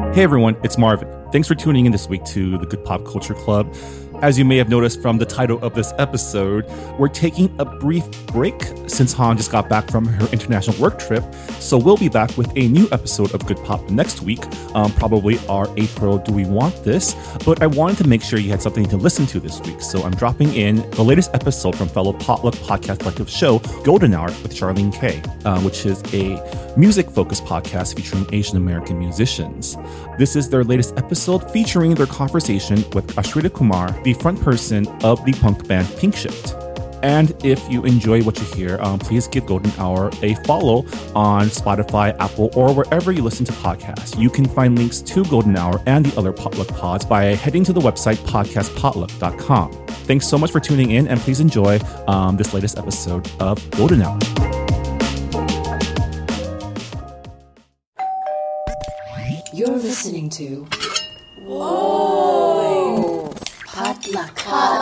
Hey everyone, it's Marvin. Thanks for tuning in this week to the Good Pop Culture Club. As you may have noticed from the title of this episode, we're taking a brief break since Han just got back from her international work trip. So we'll be back with a new episode of Good Pop next week, probably our April Do We Want This? But I wanted to make sure you had something to listen to this week. So I'm dropping in the latest episode from fellow Potluck Podcast Collective show, Golden Hour with Charlene K, which is a music-focused podcast featuring Asian American musicians. This is their latest episode featuring their conversation with Ashrita Kumar, the front person of the punk band Pink Shift. And if you enjoy what you hear, please give Golden Hour a follow on Spotify, Apple, or wherever you listen to podcasts. You can find links to Golden Hour and the other Potluck pods by heading to the website podcastpotluck.com. Thanks so much for tuning in, and please enjoy this latest episode of Golden Hour. You're listening to Whoa! Potluck.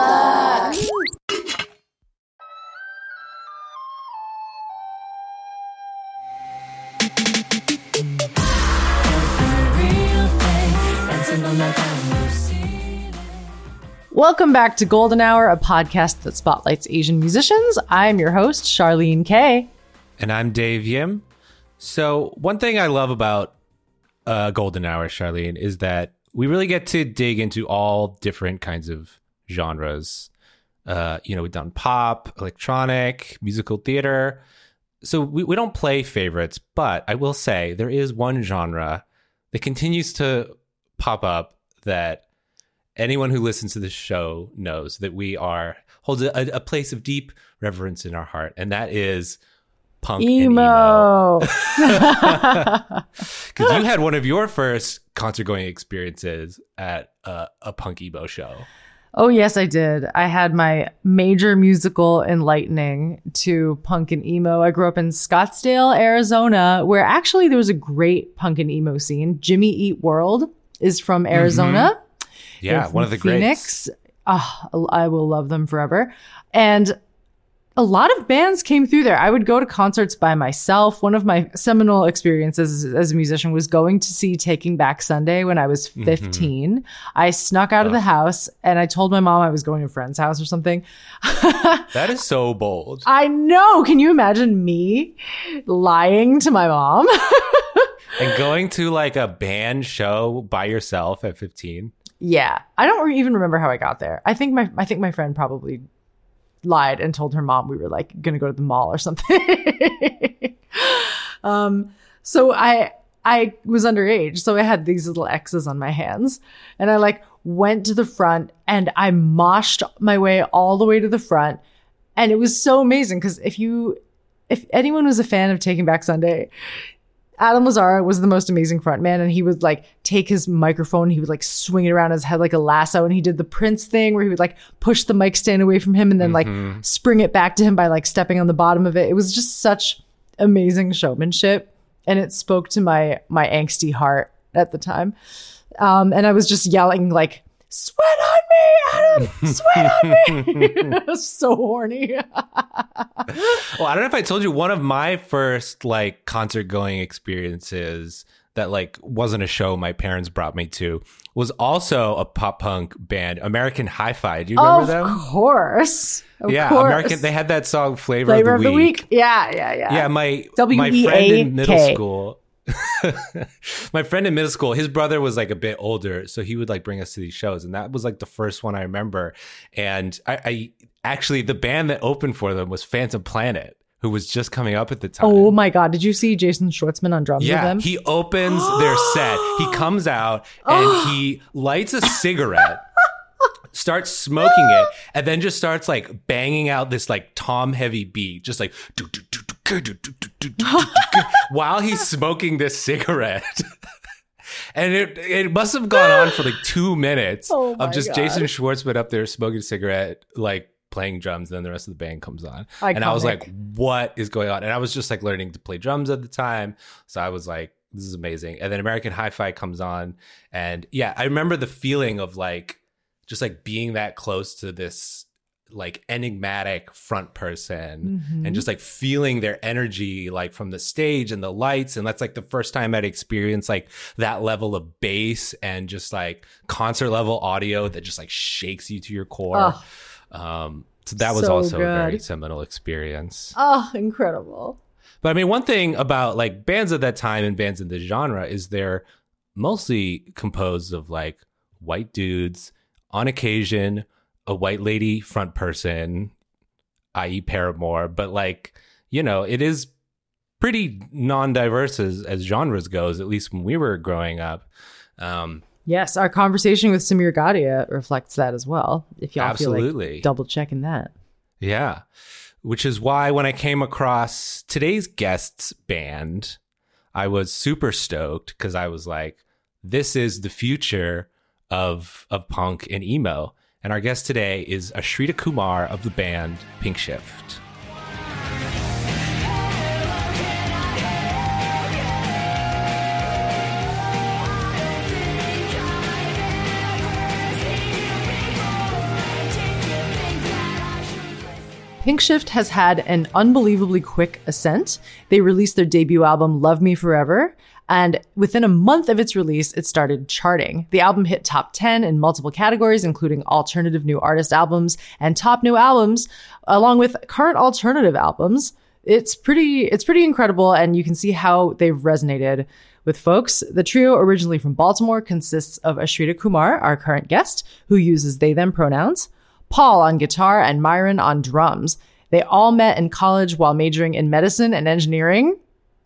Welcome back to Golden Hour, a podcast that spotlights Asian musicians. I'm your host, Charlene K. And I'm Dave Yim. So one thing I love about Golden Hour, Charlene, is that we really get to dig into all different kinds of genres. We've done pop, electronic, musical theater. So we don't play favorites, but I will say there is one genre that continues to pop up that anyone who listens to this show knows that holds a place of deep reverence in our heart, and that is punk emo. And emo. Because you had one of your first concert-going experiences at a punk emo show. Oh, yes, I did. I had my major musical enlightening to punk and emo. I grew up in Scottsdale, Arizona, where actually there was a great punk and emo scene. Jimmy Eat World is from Arizona. Mm-hmm. Yeah, one of the Phoenix. greats. Oh, I will love them forever. And a lot of bands came through there. I would go to concerts by myself. One of my seminal experiences as a musician was going to see Taking Back Sunday when I was 15. Mm-hmm. I snuck out of the house and I told my mom I was going to a friend's house or something. That is so bold. I know. Can you imagine me lying to my mom? And going to like a band show by yourself at 15? Yeah. I don't even remember how I got there. I think my friend probably lied and told her mom we were like going to go to the mall or something. So I was underage. So I had these little X's on my hands and I like went to the front and I moshed my way all the way to the front. And it was so amazing because if anyone was a fan of Taking Back Sunday, Adam Lazzara was the most amazing frontman, and he would like take his microphone, he would like swing it around his head like a lasso, and he did the Prince thing where he would like push the mic stand away from him and then like spring it back to him by like stepping on the bottom of it. It was just such amazing showmanship, and it spoke to my angsty heart at the time. And I was just yelling like, "Sweat on me, Adam! Sweat on me!" I was so horny. Well, I don't know if I told you, one of my first like concert going experiences that like wasn't a show my parents brought me to was also a pop punk band, American Hi-Fi. Do you remember them? Of course. American. They had that song Flavor of the Week. Yeah. Yeah, my friend in middle school. My friend in middle school, his brother was like a bit older, so he would like bring us to these shows, and that was like the first one I remember. And I actually, the band that opened for them was Phantom Planet, who was just coming up at the time. Oh my God. Did you see Jason Schwartzman on drums with them? Yeah, he opens their set. He comes out and he lights a cigarette, starts smoking it, and then just starts like banging out this like tom heavy beat, just like while he's smoking this cigarette. And it must have gone on for like 2 minutes of just God. Jason Schwartzman up there smoking a cigarette, like playing drums, and then the rest of the band comes on. Iconic. And I was like, what is going on? And I was just like learning to play drums at the time. So I was like, this is amazing. And then American Hi-Fi comes on. And yeah, I remember the feeling of like, just like being that close to this like enigmatic front person and just like feeling their energy like from the stage and the lights. And that's like the first time I'd experienced like that level of bass and just like concert level audio that just like shakes you to your core. So that was So also a good. very seminal experience. Oh, incredible. But I mean, one thing about like bands of that time and bands in the genre is they're mostly composed of like white dudes, on occasion a white lady front person, i.e. Paramore, but like, you know, it is pretty non-diverse as genres goes, at least when we were growing up. Yes, our conversation with Samir Gadia reflects that as well. If y'all feel Absolutely. like double checking that. Yeah. Which is why when I came across today's guest's band, I was super stoked because I was like, this is the future of punk and emo. And our guest today is Ashrita Kumar of the band Pink Shift. Pink Shift has had an unbelievably quick ascent. They released their debut album, Love Me Forever, and within a month of its release, it started charting. The album hit top 10 in multiple categories, including alternative new artist albums and top new albums, along with current alternative albums. It's pretty incredible, and you can see how they've resonated with folks. The trio, originally from Baltimore, consists of Ashrita Kumar, our current guest, who uses they, them pronouns, Paul on guitar, and Myron on drums. They all met in college while majoring in medicine and engineering,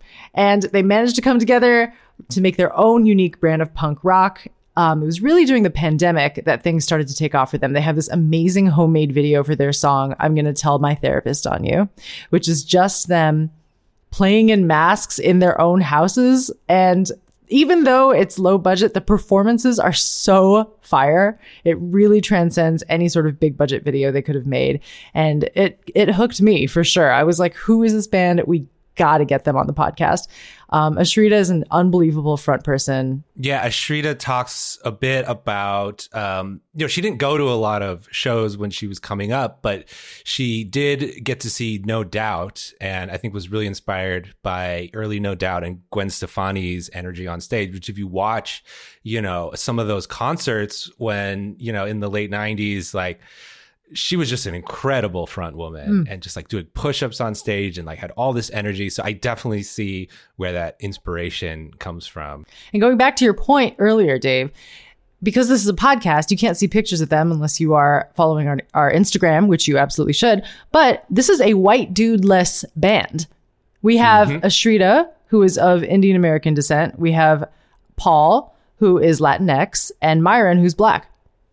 and they managed to come together to make their own unique brand of punk rock. It was really during the pandemic that things started to take off for them. They have this amazing homemade video for their song, I'm Gonna Tell My Therapist on You, which is just them playing in masks in their own houses. And even though it's low budget, the performances are so fire. It really transcends any sort of big budget video they could have made. And it hooked me for sure. I was like, who is this band? We got to get them on the podcast. Ashrita is an unbelievable front person. Yeah, Ashrita talks a bit about, she didn't go to a lot of shows when she was coming up, but she did get to see No Doubt, and I think was really inspired by early No Doubt and Gwen Stefani's energy on stage, which if you watch, some of those concerts when, in the late 90s, like, she was just an incredible front woman and just like doing push-ups on stage and like had all this energy. So I definitely see where that inspiration comes from. And going back to your point earlier, Dave, because this is a podcast, you can't see pictures of them unless you are following our Instagram, which you absolutely should. But this is a white dude-less band. We have Ashrita, who is of Indian American descent. We have Paul, who is Latinx, and Myron, who's Black.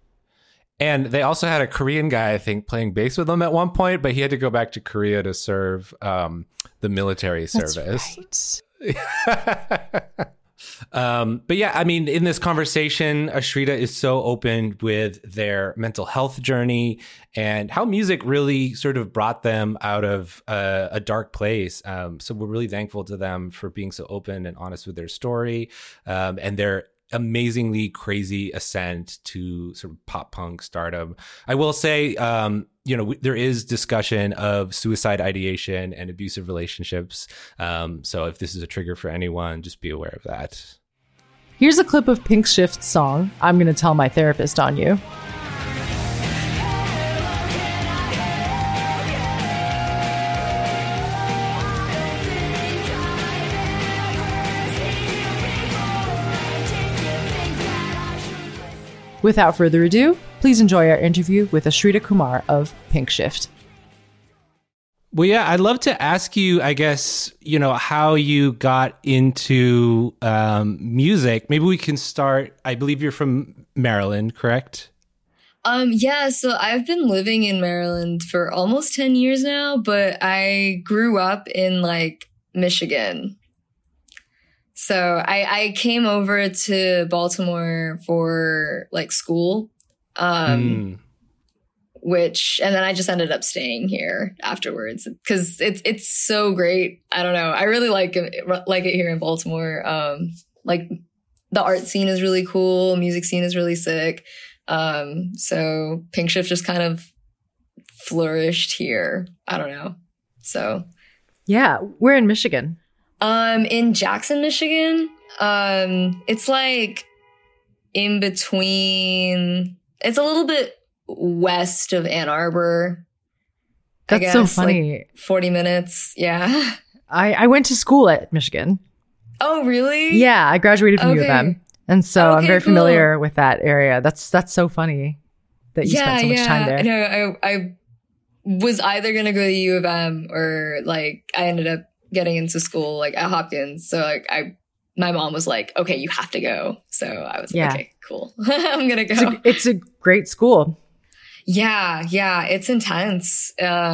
And they also had a Korean guy, I think, playing bass with them at one point, but he had to go back to Korea to serve the military service. Right. But yeah, I mean, in this conversation, Ashrita is so open with their mental health journey and how music really sort of brought them out of a dark place. So we're really thankful to them for being so open and honest with their story and their amazingly crazy ascent to sort of pop punk stardom. I will say, there is discussion of suicide ideation and abusive relationships. So if this is a trigger for anyone, just be aware of that. Here's a clip of Pink Shift's song, I'm Gonna Tell My Therapist on You. Without further ado, please enjoy our interview with Ashrita Kumar of Pink Shift. Well, yeah, I'd love to ask you, I guess, how you got into music. Maybe we can start, I believe you're from Maryland, correct? Yeah, so I've been living in Maryland for almost 10 years now, but I grew up in Michigan. So I came over to Baltimore for school, and then I just ended up staying here afterwards because it's so great. I don't know. I really like it here in Baltimore. The art scene is really cool. Music scene is really sick. So Pink Shift just kind of flourished here. I don't know. So Yeah. We're in Michigan. in Jackson, Michigan, it's like in between, it's a little bit west of Ann Arbor. That's so funny. Like 40 minutes. Yeah. I went to school at Michigan. Oh, really? Yeah, I graduated from U of Okay. M. And so I'm Okay, very cool. familiar with that area. That's so funny that you spent so much time there. No, I was either going to go to U of M or like I ended up getting into school like at Hopkins. So like my mom was like, okay, you have to go. So I was Yeah. like, okay, cool. I'm going to go. It's a great school. Yeah. It's intense.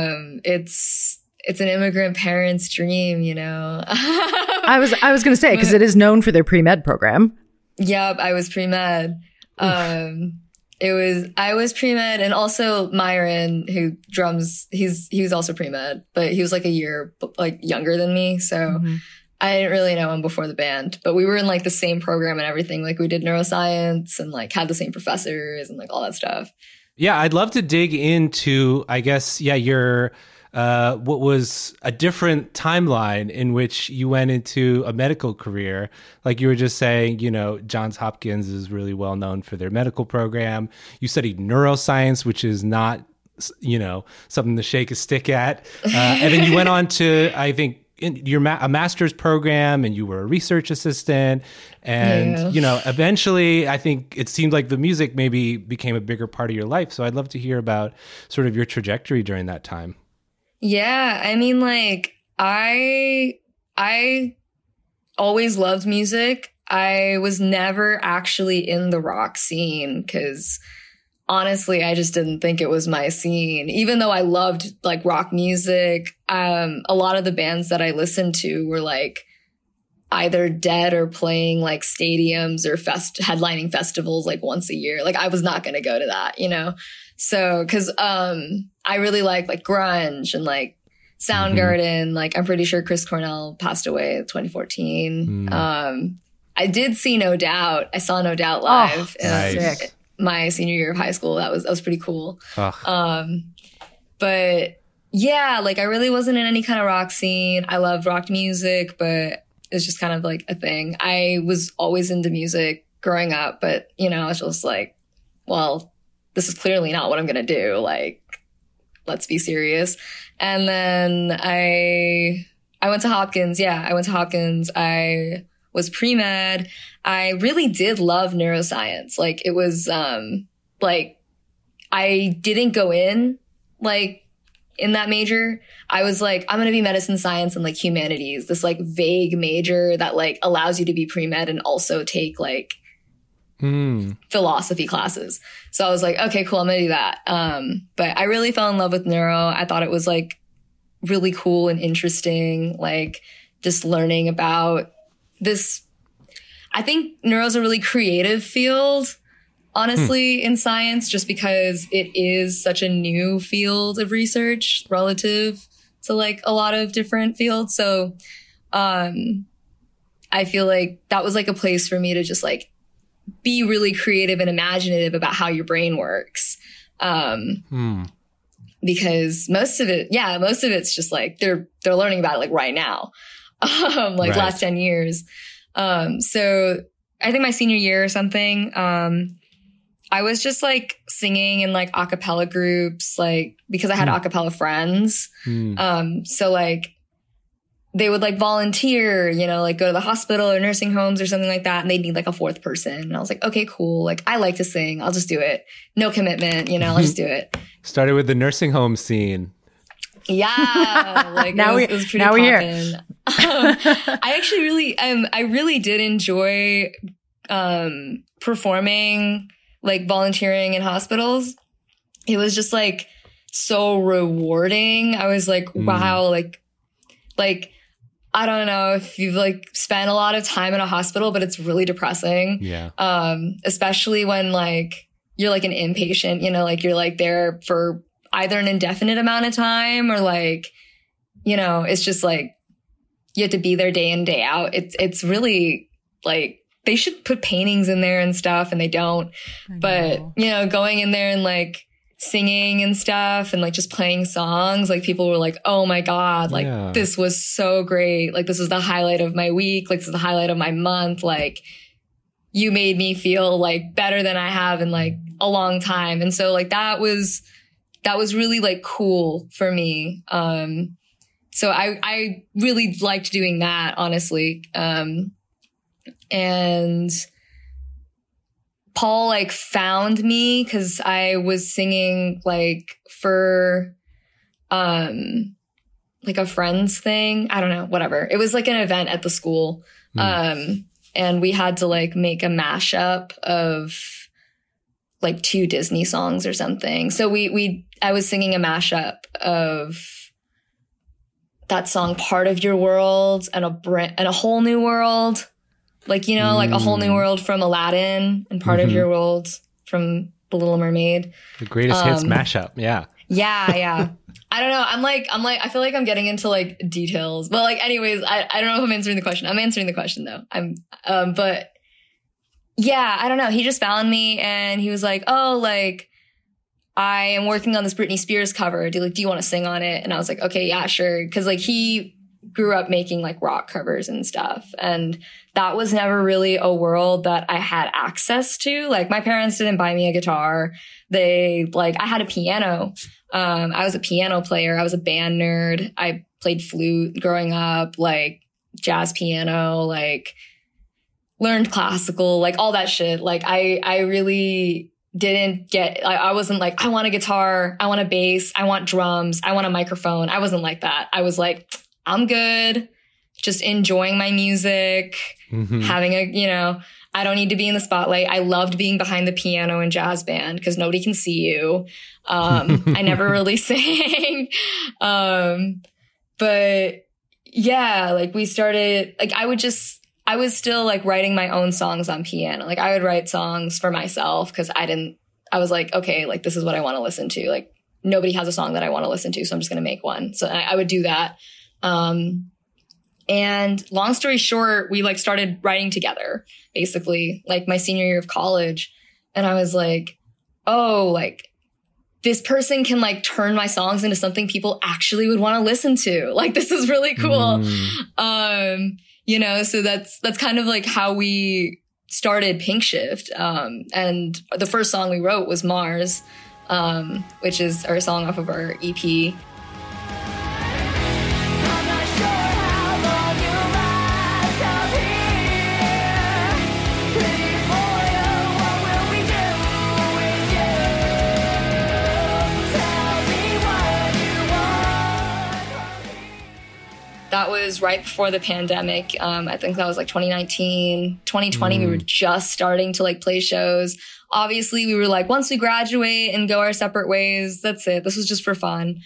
It's an immigrant parent's dream, you know? I was going to say, because it is known for their pre-med program. Yep, I was pre-med. I was pre-med, and also Myron, who drums, he was also pre-med, but he was like a year like younger than me, so I didn't really know him before the band. But we were in like the same program and everything. Like we did neuroscience and like had the same professors and like all that stuff. Yeah, I'd love to dig into, I guess, your what was a different timeline in which you went into a medical career. Like you were just saying, you know, Johns Hopkins is really well known for their medical program. You studied neuroscience, which is not, you know, something to shake a stick at. And then you went on to, I think, a master's program, and you were a research assistant. And, you know, eventually I think it seemed like the music maybe became a bigger part of your life. So I'd love to hear about sort of your trajectory during that time. Yeah, I mean, like, I always loved music. I was never actually in the rock scene because honestly, I just didn't think it was my scene. Even though I loved like rock music, a lot of the bands that I listened to were like either dead or playing like stadiums or headlining festivals like once a year. Like I was not going to go to that, you know? So, cause, I really like grunge and like Soundgarden. Like I'm pretty sure Chris Cornell passed away in 2014. I did see No Doubt. I saw No Doubt live in nice. my senior year of high school. That was pretty cool. Ugh. But yeah, like I really wasn't in any kind of rock scene. I loved rock music, but it's just kind of like a thing. I was always into music growing up, but you know, it's just like, well, this is clearly not what I'm going to do. Like, let's be serious. And then I went to Hopkins. Yeah, I went to Hopkins. I was pre-med. I really did love neuroscience. Like it was, like I didn't go in like in that major. I was like, I'm going to be medicine science and like humanities, this like vague major that like allows you to be pre-med and also take like philosophy classes. So I was like, okay, cool, I'm gonna do that. But I really fell in love with neuro. I thought it was like really cool and interesting, like just learning about this. I think neuro is a really creative field, honestly, in science, just because it is such a new field of research relative to like a lot of different fields. So I feel like that was like a place for me to just like be really creative and imaginative about how your brain works. Because most of it's just like they're learning about it like right now, like last 10 years. So I think my senior year or something, I was just like singing in like a cappella groups, like because I had a cappella friends. So like they would like volunteer, you know, like go to the hospital or nursing homes or something like that. And they'd need like a fourth person. And I was like, okay, cool. Like I like to sing. I'll just do it. No commitment, you know, I'll just do it. Started with the nursing home scene. Yeah. Like it was pretty we're here. I actually really, I really did enjoy, performing, like volunteering in hospitals. It was just like so rewarding. I was like, wow, like, I don't know if you've like spent a lot of time in a hospital, but it's really depressing. Yeah. Especially when like you're like an inpatient, you know, like you're like there for either an indefinite amount of time or like, you know, it's just like you have to be there day in, day out. It's really like they should put paintings in there and stuff and they don't. But, you know, going in there and like singing and stuff and like just playing songs, like people were like, oh my God, like this was so great. Like this was the highlight of my week. Like this is the highlight of my month. Like you made me feel like better than I have in like a long time. And so like that was really like cool for me. So I really liked doing that, honestly. And Paul like found me because I was singing like for like a friend's thing. I don't know, whatever. It was like an event at the school. And we had to like make a mashup of like 2 Disney songs or something. So I was singing a mashup of that song Part of Your World and a Whole New World. Like, you know, like A Whole New World from Aladdin and Part of Your World from The Little Mermaid. The greatest hits mashup. Yeah. Yeah. I don't know. I'm like, I feel like I'm getting into like details, but like, anyways, I don't know if I'm answering the question. I'm answering the question though. But yeah, I don't know. He just found me and he was like, oh, like, I am working on this Britney Spears cover. Do you want to sing on it? And I was like, okay, yeah, sure. Cause like he grew up making like rock covers and stuff. And that was never really a world that I had access to. Like my parents didn't buy me a guitar. I had a piano. I was a piano player. I was a band nerd. I played flute growing up, like jazz piano, like learned classical, like all that shit. Like I really didn't I wasn't like, I want a guitar. I want a bass. I want drums. I want a microphone. I wasn't like that. I was like, I'm good. Just enjoying my music, having I don't need to be in the spotlight. I loved being behind the piano in jazz band because nobody can see you. I never really sang. But yeah, like we started, like I was still like writing my own songs on piano. Like I would write songs for myself because I was like, okay, like this is what I want to listen to. Like nobody has a song that I want to listen to, so I'm just going to make one. So I would do that. And long story short, we like started writing together, basically, like my senior year of college. And I was like, oh, like this person can like turn my songs into something people actually would want to listen to. Like this is really cool. So that's kind of like how we started Pink Shift. And the first song we wrote was Mars, which is our song off of our EP. That was right before the pandemic. I think that was like 2019, 2020. We were just starting to like play shows. Obviously, we were like, once we graduate and go our separate ways, that's it. This was just for fun.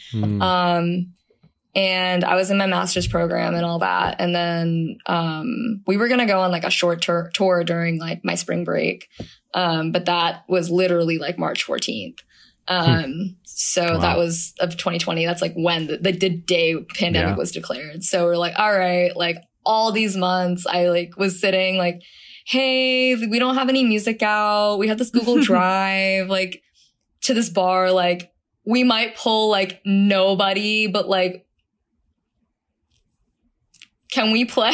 And I was in my master's program and all that. And then we were going to go on like a short tour during like my spring break. But that was literally like March 14th. So wow. That was of 2020. That's like when the day pandemic was declared. So we're like, all right, like all these months I like was sitting like, hey, we don't have any music out. We have this Google Drive, like to this bar, like we might pull like nobody, but like, can we play?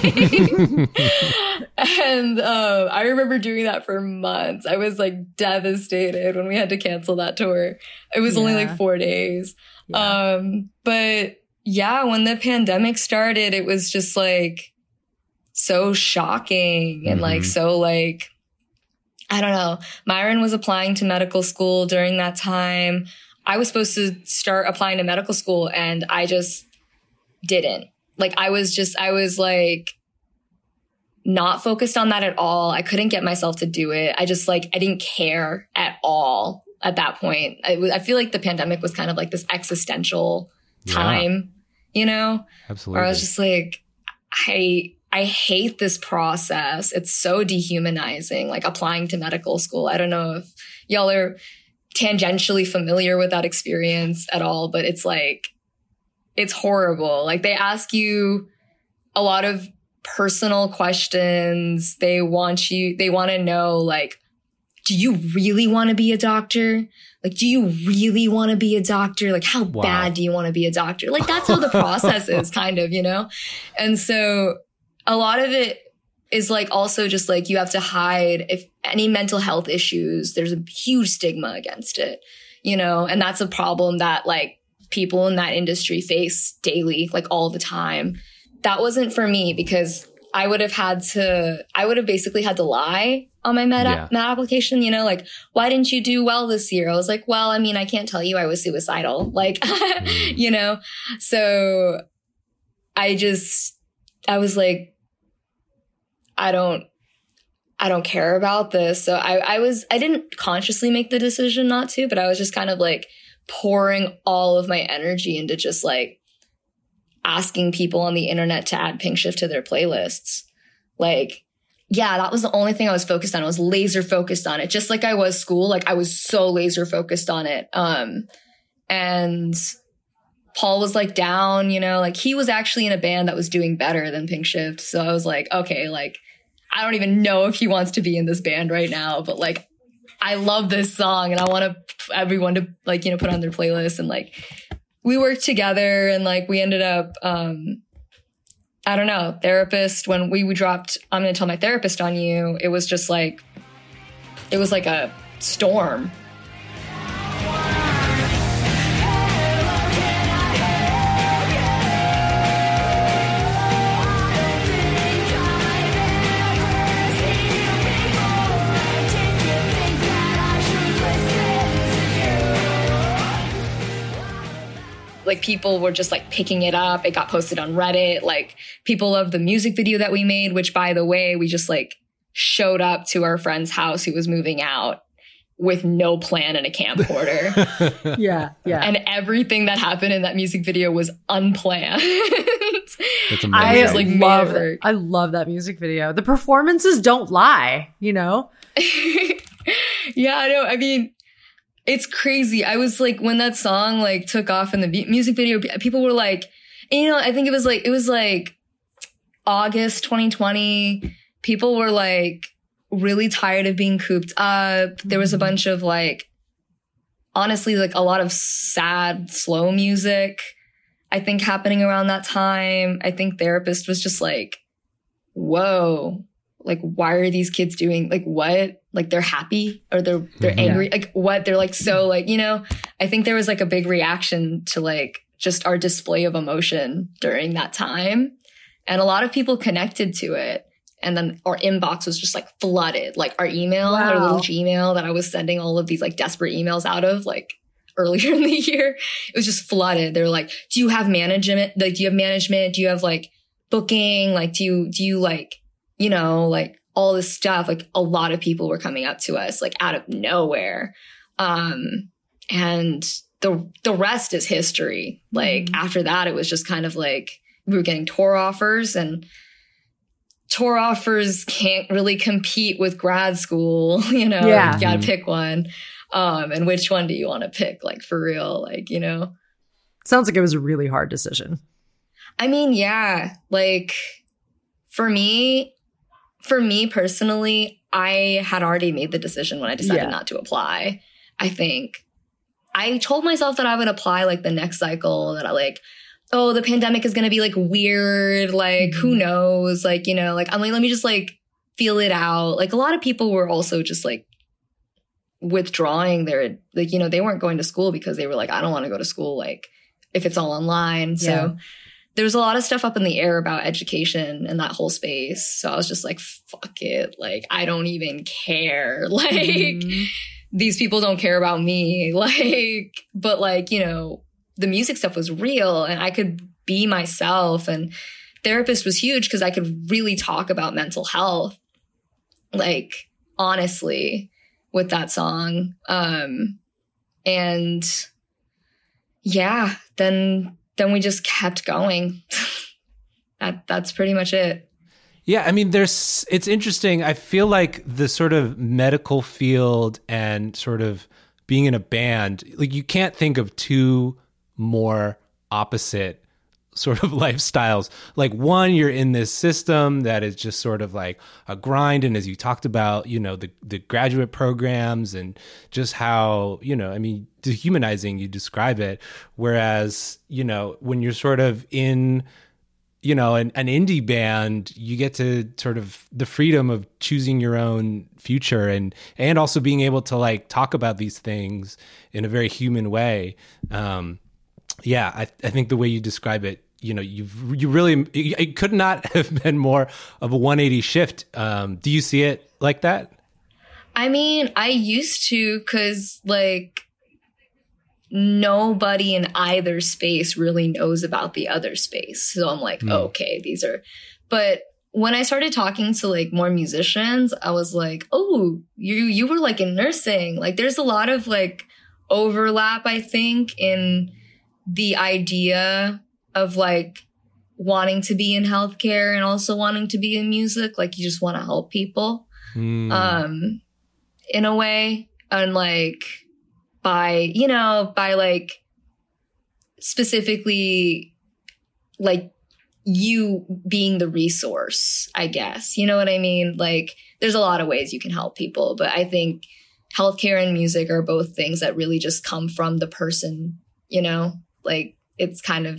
And I remember doing that for months. I was like devastated when we had to cancel that tour. It was only like 4 days. But yeah, when the pandemic started, it was just like so shocking and like so like, I don't know. Myron was applying to medical school during that time. I was supposed to start applying to medical school and I just didn't. Like, I was like not focused on that at all. I couldn't get myself to do it. I just like, I didn't care at all at that point. I feel like the pandemic was kind of like this existential time, you know? Absolutely. Where I was just like, I hate this process. It's so dehumanizing, like applying to medical school. I don't know if y'all are tangentially familiar with that experience at all, but it's like, it's horrible. Like they ask you a lot of personal questions. They want to know like do you really want to be a doctor? Like, do you really want to be a doctor? Like, how bad do you want to be a doctor? Like, that's how the process is, kind of, you know? And so a lot of it is like also just like you have to hide if any mental health issues, there's a huge stigma against it, you know? And that's a problem that like people in that industry face daily, like all the time. That wasn't for me because I would have basically had to lie on my med application, you know, like, why didn't you do well this year? I was like, well, I mean, I can't tell you I was suicidal, like, you know? So I was like, I don't care about this. So I didn't consciously make the decision not to, but I was just kind of like pouring all of my energy into just like asking people on the internet to add Pink Shift to their playlists. Like, yeah, that was the only thing I was focused on. I was laser focused on it. Just like I was school. Like I was so laser focused on it. And Paul was like down, you know, like he was actually in a band that was doing better than Pink Shift. So I was like, okay, like, I don't even know if he wants to be in this band right now, but like, I love this song and I want everyone to like, you know, put on their playlist. And like, we worked together and like, we ended up, I don't know, therapist, when we dropped, I'm going to tell my therapist on you. It was just like, it was like a storm. Like people were just like picking it up. It got posted on Reddit. Like people loved the music video that we made, which by the way, we just like showed up to our friend's house who was moving out with no plan and a camcorder. Yeah. And everything that happened in that music video was unplanned. That's amazing. I love that music video. The performances don't lie, you know? Yeah, I know. I mean, it's crazy. I was like, when that song like took off in the music video, people were like, and, you know, I think it was like August 2020. People were like really tired of being cooped up. There was a bunch of like, honestly, like a lot of sad, slow music, I think, happening around that time. I think Therapist was just like, whoa, like, why are these kids doing, like, what? Like, they're happy or they're angry. Like, what? They're like, so like, you know, I think there was like a big reaction to like just our display of emotion during that time. And a lot of people connected to it. And then our inbox was just like flooded, like our email, our little Gmail that I was sending all of these like desperate emails out of like earlier in the year. It was just flooded. They're like, do you have management? Like, do you have management? Do you have like booking? Like, do you like, you know, like all this stuff? Like a lot of people were coming up to us like out of nowhere. And the rest is history. Like after that, it was just kind of like we were getting tour offers, and tour offers can't really compete with grad school. You know, you gotta pick one. And which one do you want to pick? Like for real, like, you know, sounds like it was a really hard decision. I mean, yeah, like for me personally, I had already made the decision when I decided not to apply. I think I told myself that I would apply like the next cycle, that I like, oh, the pandemic is going to be like weird. Like, who knows? Like, you know, like, I'm like, let me just like feel it out. Like a lot of people were also just like withdrawing their, like, you know, they weren't going to school because they were like, I don't want to go to school. Like if it's all online. So there was a lot of stuff up in the air about education and that whole space. So I was just like, fuck it. Like, I don't even care. Like these people don't care about me. Like, but like, you know, the music stuff was real and I could be myself, and Therapist was huge because I could really talk about mental health, like honestly, with that song. And yeah, then we just kept going. That's pretty much it. Yeah, I mean, it's interesting. I feel like the sort of medical field and sort of being in a band, like you can't think of two more opposite sort of lifestyles. Like, one, you're in this system that is just sort of like a grind. And as you talked about, you know, the graduate programs and just how, you know, I mean, dehumanizing you describe it. Whereas, you know, when you're sort of in, you know, an indie band, you get to sort of the freedom of choosing your own future and also being able to like talk about these things in a very human way. I think the way you describe it, you know, you really, it could not have been more of a 180 shift. Do you see it like that? I mean, I used to, because like nobody in either space really knows about the other space. So I'm like, okay, but when I started talking to like more musicians, I was like, oh, you were like in nursing. Like there's a lot of like overlap, I think, in the idea of like wanting to be in healthcare and also wanting to be in music. Like you just want to help people, in a way. And like, by like specifically like you being the resource, I guess, you know what I mean? Like there's a lot of ways you can help people, but I think healthcare and music are both things that really just come from the person, you know, like it's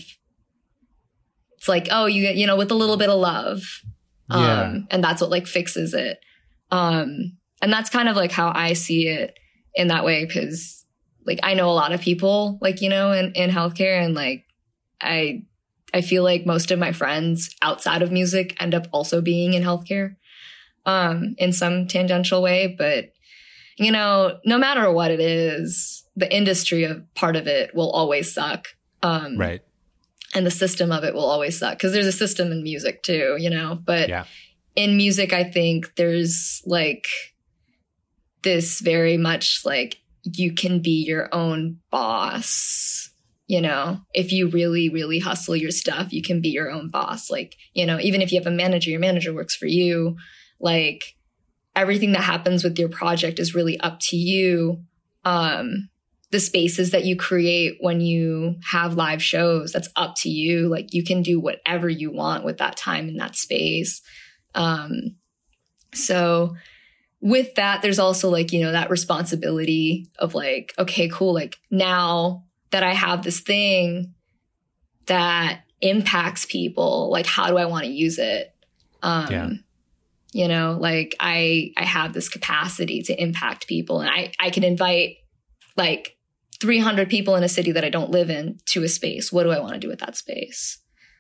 like, oh, you know, with a little bit of love. And that's what like fixes it. And that's kind of like how I see it in that way. 'Cause like, I know a lot of people like, you know, in healthcare, and like, I feel like most of my friends outside of music end up also being in healthcare, in some tangential way. But, you know, no matter what it is, the industry of part of it will always suck. Right. And the system of it will always suck, because there's a system in music too, you know, but in music, I think there's like this very much like, you can be your own boss, you know, if you really, really hustle your stuff, you can be your own boss. Like, you know, even if you have a manager, your manager works for you. Like everything that happens with your project is really up to you. The spaces that you create when you have live shows, that's up to you. Like you can do whatever you want with that time in that space. So with that, there's also like, you know, that responsibility of like, okay, cool. Like now that I have this thing that impacts people, like how do I want to use it? You know, like I have this capacity to impact people, and I can invite like 300 people in a city that I don't live in to a space. What do I want to do with that space?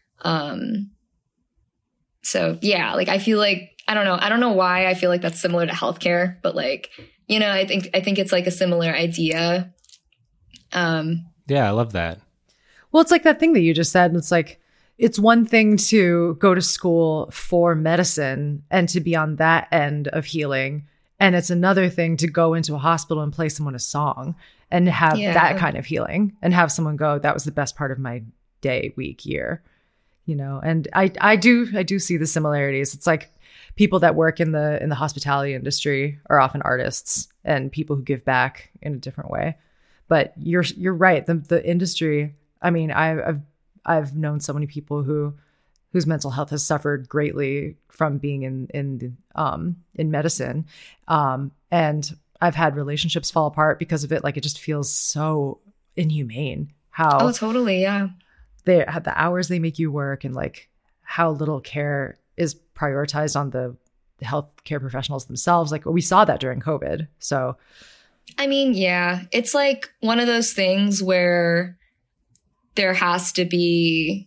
So yeah, like I feel like, I don't know why I feel like that's similar to healthcare, but like, you know, I think it's like a similar idea. Yeah, I love that. Well, it's like that thing that you just said. It's like, it's one thing to go to school for medicine and to be on that end of healing. And it's another thing to go into a hospital and play someone a song and have that kind of healing and have someone go, that was the best part of my day, week, year, you know? And I do see the similarities. It's like people that work in the hospitality industry are often artists and people who give back in a different way. But you're right. The industry, I mean, I've known so many people whose mental health has suffered greatly from being in medicine. And I've had relationships fall apart because of it. Like it just feels so inhumane how totally. Yeah. The hours they make you work and like how little care is prioritized on the healthcare professionals themselves. Like we saw that during COVID. So, I mean, yeah, it's like one of those things where there has to be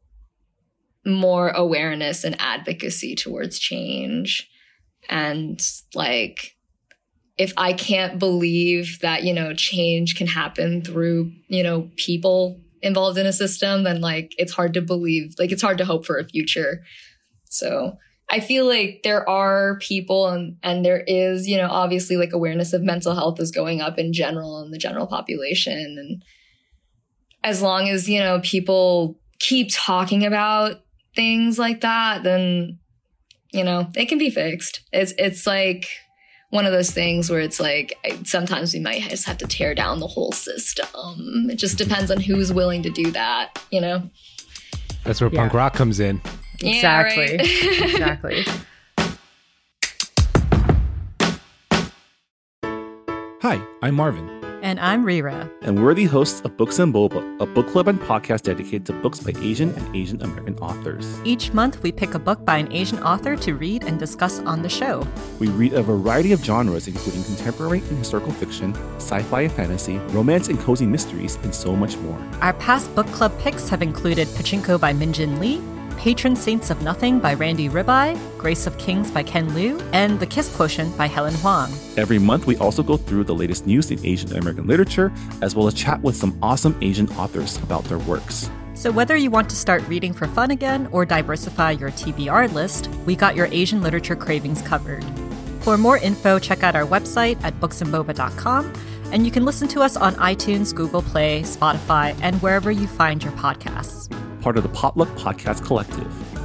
more awareness and advocacy towards change. And like, if I can't believe that, you know, change can happen through, you know, people involved in a system, then like, it's hard to believe, like, it's hard to hope for a future. So I feel like there are people and there is, you know, obviously like awareness of mental health is going up in general in the general population. And as long as, you know, people keep talking about things like that, then, you know, they can be fixed. It's like one of those things where it's like, sometimes we might just have to tear down the whole system. It just depends on who's willing to do that, you know? That's where punk rock comes in. Exactly. Yeah, right. Exactly. Hi, I'm Marvin, And I'm Rira. and we're the hosts of Books and Boba, a book club and podcast dedicated to books by Asian and Asian American authors. Each month, we pick a book by an Asian author to read and discuss on the show. We read a variety of genres, including contemporary and historical fiction, sci-fi and fantasy, romance and cozy mysteries, and so much more. Our past book club picks have included Pachinko by Minjin Lee, Patron Saints of Nothing by Randy Ribeye, Grace of Kings by Ken Liu, and The Kiss Quotient by Helen Huang. Every month, we also go through the latest news in Asian American literature, as well as chat with some awesome Asian authors about their works. So whether you want to start reading for fun again or diversify your TBR list, we got your Asian literature cravings covered. For more info, check out our website at booksandboba.com, and you can listen to us on iTunes, Google Play, Spotify, and wherever you find your podcasts. Part of the Potluck Podcast Collective.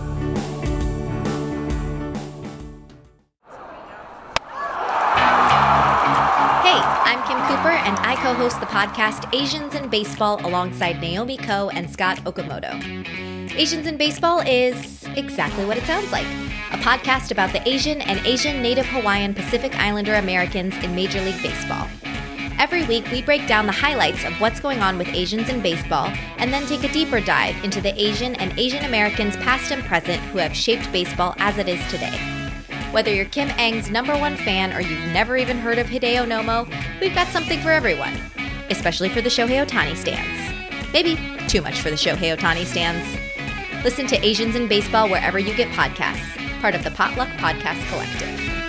Hey, I'm Kim Cooper, and I co-host the podcast Asians in Baseball alongside Naomi Ko and Scott Okamoto. Asians in Baseball is exactly what it sounds like, a podcast about the Asian and Asian Native Hawaiian Pacific Islander Americans in Major League Baseball. Every week, we break down the highlights of what's going on with Asians in baseball and then take a deeper dive into the Asian and Asian Americans past and present who have shaped baseball as it is today. Whether you're Kim Eng's #1 fan or you've never even heard of Hideo Nomo, we've got something for everyone, especially for the Shohei Ohtani stans. Maybe too much for the Shohei Ohtani stans. Listen to Asians in Baseball wherever you get podcasts, part of the Potluck Podcast Collective.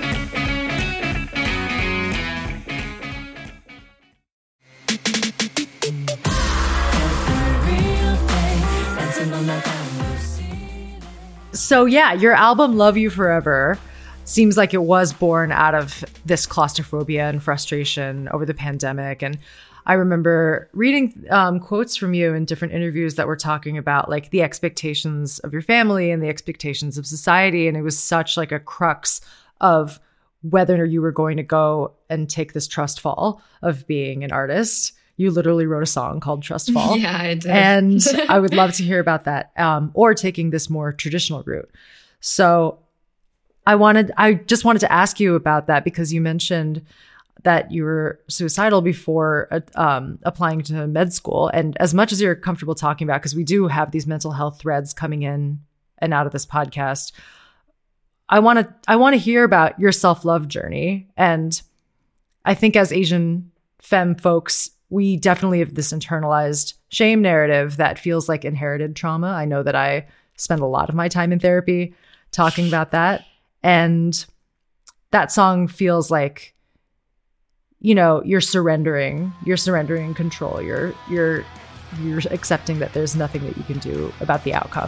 So yeah, your album Love You Forever seems like it was born out of this claustrophobia and frustration over the pandemic. And I remember reading quotes from you in different interviews that were talking about like the expectations of your family and the expectations of society. And it was such like a crux of whether you were going to go and take this trust fall of being an artist. You literally wrote a song called Trust Fall. Yeah, I did. And I would love to hear about that, or taking this more traditional route. So I just wanted to ask you about that because you mentioned that you were suicidal before applying to med school. And as much as you're comfortable talking about, because we do have these mental health threads coming in and out of this podcast, I want to hear about your self-love journey. And I think as Asian femme folks, we definitely have this internalized shame narrative that feels like inherited trauma. I know that I spend a lot of my time in therapy talking about that. And that song feels like, you know, you're surrendering control. You're accepting that there's nothing that you can do about the outcome.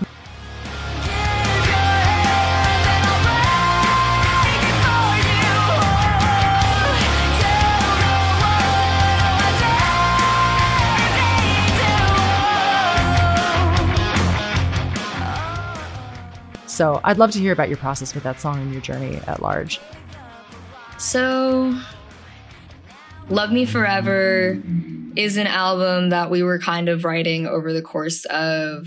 So I'd love to hear about your process with that song and your journey at large. So, Love Me Forever is an album that we were kind of writing over the course of,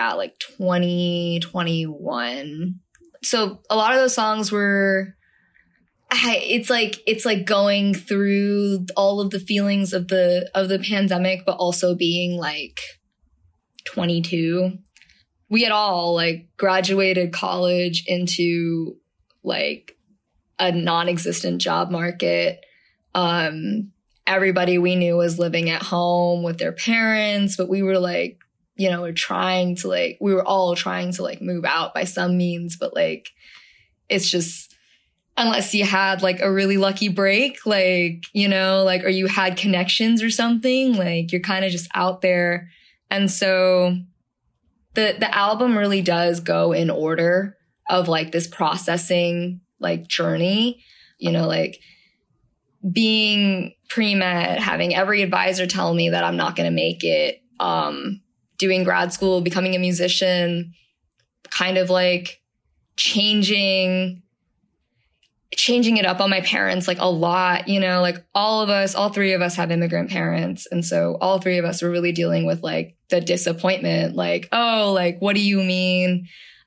2021. So a lot of those songs were, it's like going through all of the feelings of the pandemic, but also being like 22. We had all like graduated college into like a non-existent job market. Everybody we knew was living at home with their parents, but we were like, we were all trying to like move out by some means, but like, it's just, unless you had like a really lucky break, like, or you had connections or something, like you're kind of just out there. And so the album really does go in order of like this processing like journey, like being pre-med, having every advisor tell me that I'm not going to make it, doing grad school, becoming a musician, kind of like changing changing it up on my parents like a lot, you know, like all three of us have immigrant parents. And so all three of us were really dealing with like the disappointment, like, oh, like, what do you mean?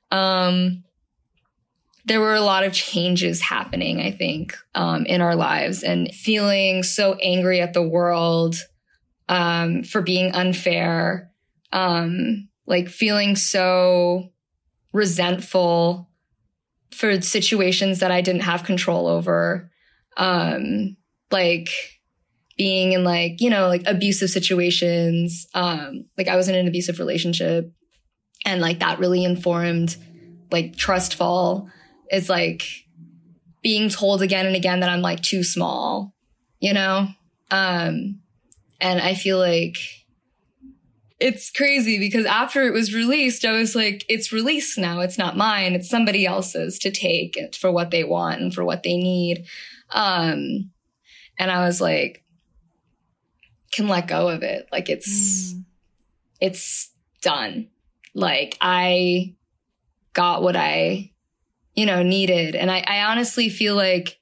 There were a lot of changes happening, I think, in our lives, and feeling so angry at the world for being unfair, like feeling so resentful for situations that I didn't have control over, like being in like, you know, like abusive situations. Like I was in an abusive relationship, and like that really informed like trust fall. Is like being told again and again that I'm like too small, you know? And I feel like it's crazy because after it was released, I was like, it's released now. It's not mine. It's somebody else's to take for what they want and for what they need. And I was like, can let go of it. Like it's done. Like I got what I, you know, needed. And I honestly feel like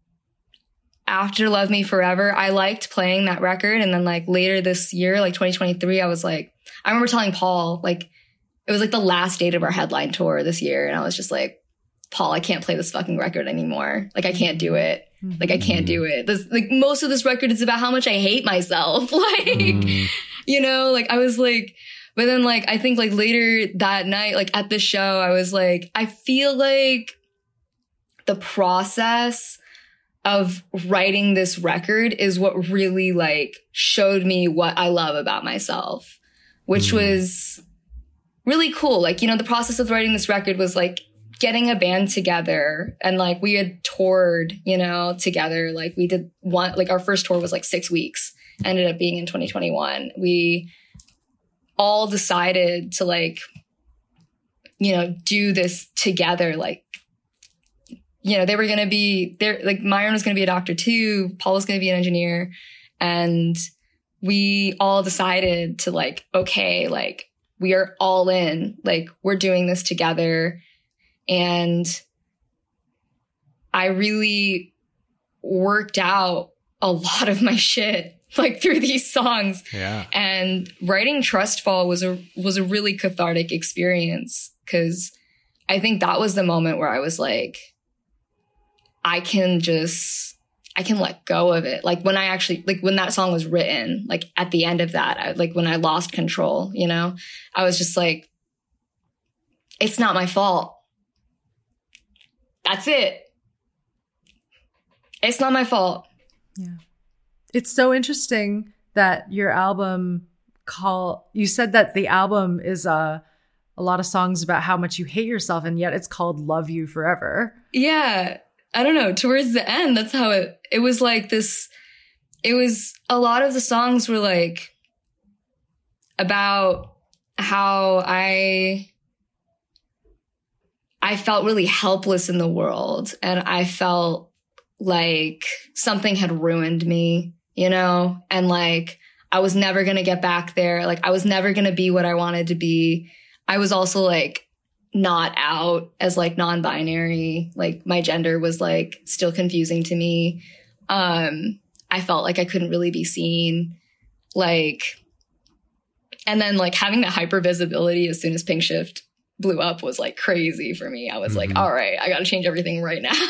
after Love Me Forever, I liked playing that record. And then like later this year, like 2023, I was like, I remember telling Paul, like, it was like the last date of our headline tour this year. And I was just like, Paul, I can't play this fucking record anymore. Like, I can't do it. Like, I can't do it. This, like, most of this record is about how much I hate myself. Like, you know, like I was like, but then like, I think like later that night, like at the show, I was like, I feel like the process of writing this record is what really like showed me what I love about myself, which was really cool. Like, you know, the process of writing this record was like getting a band together, and like we had toured, you know, together. Like we did one, like our first tour was like 6 weeks, ended up being in 2021. We all decided to like, you know, do this together. Like, you know, they were going to be there. Like Myron was going to be a doctor too. Paul was going to be an engineer. And we all decided to like, okay, like we are all in, like we're doing this together. And I really worked out a lot of my shit like through these songs. Yeah. And writing Trust Fall was a really cathartic experience, because I think that was the moment where I was like, I can let go of it. Like when I actually, like when that song was written, like at the end of that, like when I lost control, you know, I was just like, it's not my fault. That's it. It's not my fault. Yeah. It's so interesting that your album you said that the album is a lot of songs about how much you hate yourself, and yet it's called Love You Forever. Yeah. I don't know. Towards the end, that's how it was like this. It was a lot of the songs were like about how I felt really helpless in the world, and I felt like something had ruined me, you know, and like I was never going to get back there. Like I was never going to be what I wanted to be. I was also like not out as like non-binary. Like my gender was like still confusing to me. I felt like I couldn't really be seen. Like, and then like having that hyper visibility as soon as Pink Shift blew up was like crazy for me. I was like, all right, I got to change everything right now.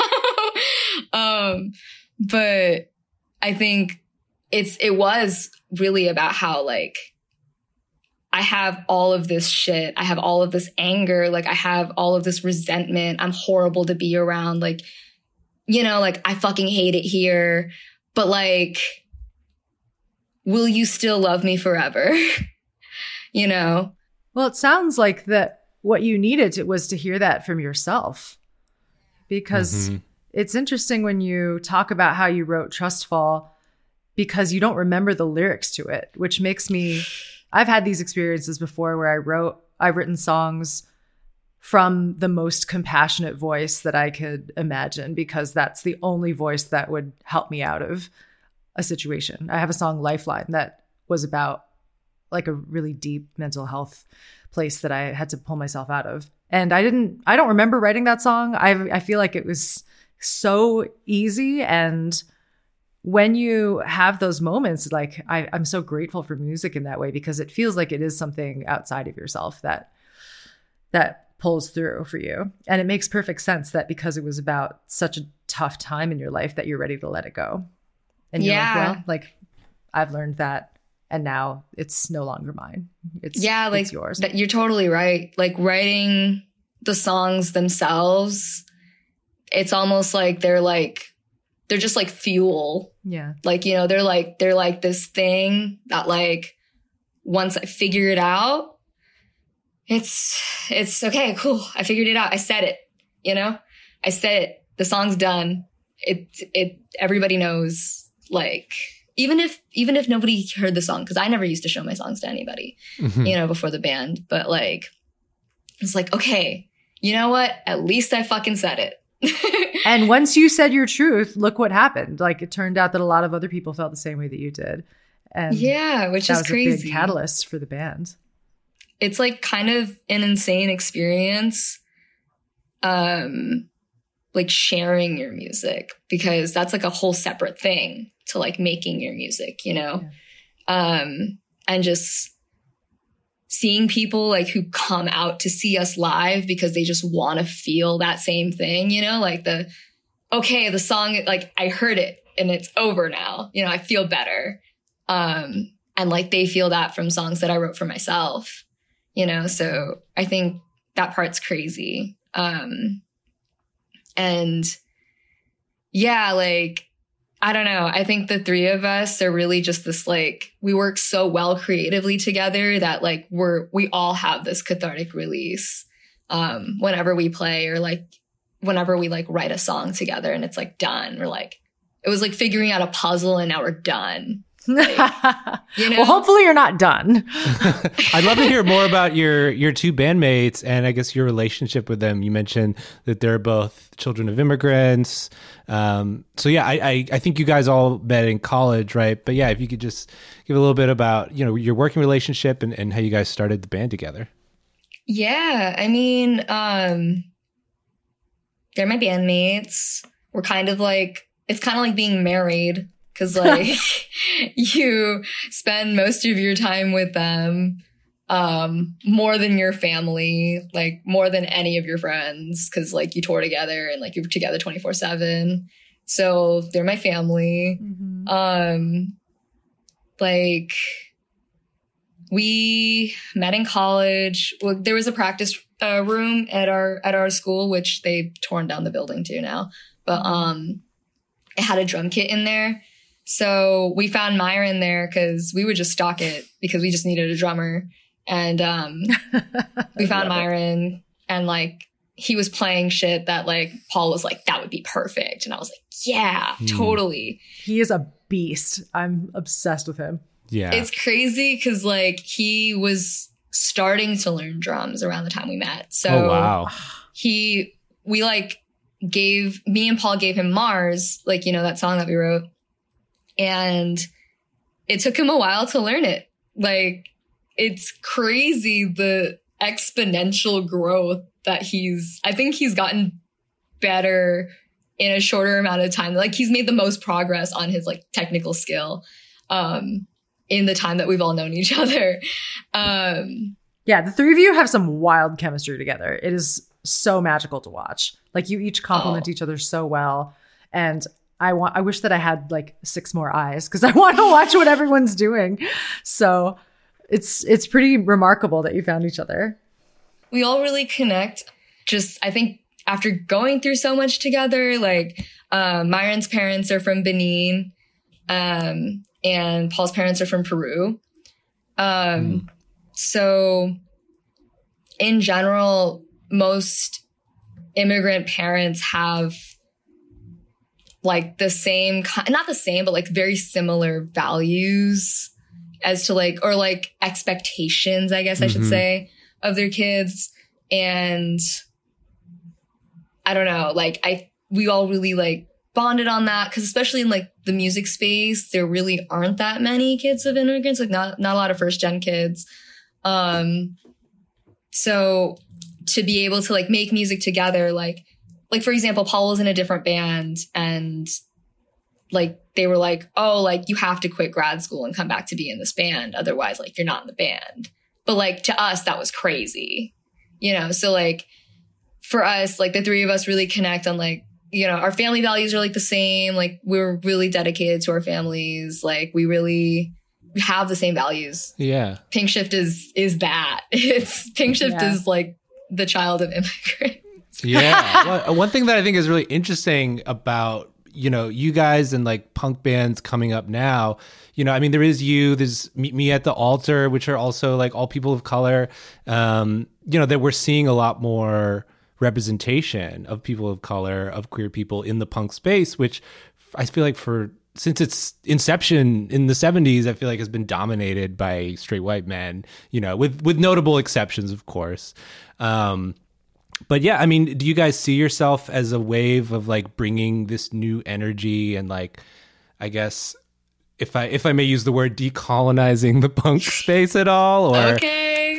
But I think it was really about how like I have all of this shit. I have all of this anger. Like I have all of this resentment. I'm horrible to be around. Like, you know, like I fucking hate it here, but like, will you still love me forever? You know? Well, it sounds like that what you needed was to hear that from yourself, because it's interesting when you talk about how you wrote Trust Fall, because you don't remember the lyrics to it, which makes me, I've had these experiences before where I've written songs from the most compassionate voice that I could imagine, because that's the only voice that would help me out of a situation. I have a song, Lifeline, that was about like a really deep mental health place that I had to pull myself out of. And I don't remember writing that song. I feel like it was so easy. And when you have those moments, like I'm so grateful for music in that way, because it feels like it is something outside of yourself that pulls through for you. And it makes perfect sense that because it was about such a tough time in your life that you're ready to let it go. And you're like, well, like I've learned that, and now it's no longer mine. It's yours. You're totally right. Like writing the songs themselves, it's almost like they're just like fuel. Yeah. Like, you know, they're like this thing that like, once I figure it out, it's okay, cool. I figured it out. I said it, you know, I said it. The song's done. Everybody knows, like, even if nobody heard the song, because I never used to show my songs to anybody, you know, before the band, but like, it's like, okay, you know what? At least I fucking said it. And once you said your truth, look what happened. Like, it turned out that a lot of other people felt the same way that you did. And yeah, which is crazy. That was a big catalyst for the band. It's like kind of an insane experience, like sharing your music, because that's like a whole separate thing to like making your music, you know? Yeah. And just seeing people like who come out to see us live because they just want to feel that same thing, you know, like the song, like I heard it and it's over now, you know, I feel better. And like they feel that from songs that I wrote for myself, you know? So I think that part's crazy. And yeah, like, I don't know. I think the three of us are really just this, like, we work so well creatively together that like we all have this cathartic release, whenever we play, or like whenever we like write a song together and it's like done. We're like, it was like figuring out a puzzle and now we're done. Like, you know? Well, hopefully you're not done. I'd love to hear more about your two bandmates and I guess your relationship with them. You mentioned that they're both children of immigrants. So yeah, I think you guys all met in college, right? But yeah, if you could just give a little bit about, you know, your working relationship and how you guys started the band together. Yeah, I mean, they're my bandmates. We're kind of like, it's kind of like being married. Cause like you spend most of your time with them, more than your family, like more than any of your friends. Cause like you tour together and like you're together 24/7. So they're my family. Mm-hmm. Like we met in college. Well, there was a practice room at our school, which they've torn down the building to now, but, it had a drum kit in there. So we found Myron there because we would just stock it because we just needed a drummer. And we found Myron and like he was playing shit that like Paul was like, that would be perfect. And I was like, yeah, totally. He is a beast. I'm obsessed with him. Yeah. It's crazy because like he was starting to learn drums around the time we met. So wow. Me and Paul gave him Mars, like, you know, that song that we wrote. And it took him a while to learn it. Like, it's crazy the exponential growth that I think he's gotten better in a shorter amount of time. Like, he's made the most progress on his, like, technical skill, in the time that we've all known each other. Yeah, the three of you have some wild chemistry together. It is so magical to watch. Like, you each complement each other so well. And I wish that I had like 6 more eyes because I want to watch what everyone's doing. So it's pretty remarkable that you found each other. We all really connect. Just, I think after going through so much together, like, Myron's parents are from Benin, and Paul's parents are from Peru. So in general, most immigrant parents have like the same, not the same, but like very similar values as to like, or like expectations, I guess I should say, of their kids. And I don't know, like we all really like bonded on that. Cause especially in like the music space, there really aren't that many kids of immigrants, like not a lot of first gen kids. So to be able to like make music together, like like, for example, Paul was in a different band and like they were like, oh, like you have to quit grad school and come back to be in this band. Otherwise, like you're not in the band. But like to us, that was crazy, you know? So like for us, like the three of us really connect on like, you know, our family values are like the same. Like we're really dedicated to our families. Like we really have the same values. Yeah. Pink Shift is that. Pink Shift is like the child of immigrants. Yeah. Well, one thing that I think is really interesting about, you know, you guys and like punk bands coming up now, you know, I mean, there is you, there's Meet Me at the Altar, which are also like all people of color, you know, that we're seeing a lot more representation of people of color, of queer people in the punk space, which I feel like since its inception in the 70s, I feel like has been dominated by straight white men, you know, with notable exceptions, of course. But yeah, I mean, do you guys see yourself as a wave of like bringing this new energy and like, I guess, if I may use the word, decolonizing the punk space at all? Or Okay.